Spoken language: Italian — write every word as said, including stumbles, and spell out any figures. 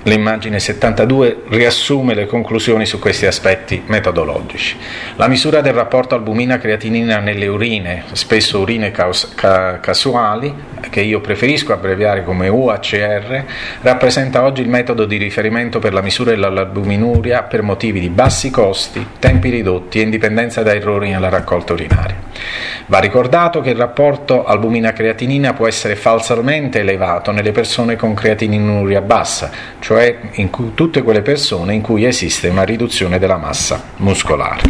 L'immagine settantadue riassume le conclusioni su questi aspetti metodologici. La misura del rapporto albumina-creatinina nelle urine, spesso urine caus- ca- casuali, che io preferisco abbreviare come U H R, rappresenta oggi il metodo di riferimento per la misura dell'albuminuria per motivi di bassi costi, tempi ridotti e indipendenza da errori nella raccolta urinaria. Va ricordato che il rapporto albumina-creatinina può essere falsamente elevato nelle persone con creatininuria bassa, cioè in cui, tutte quelle persone in cui esiste una riduzione della massa muscolare.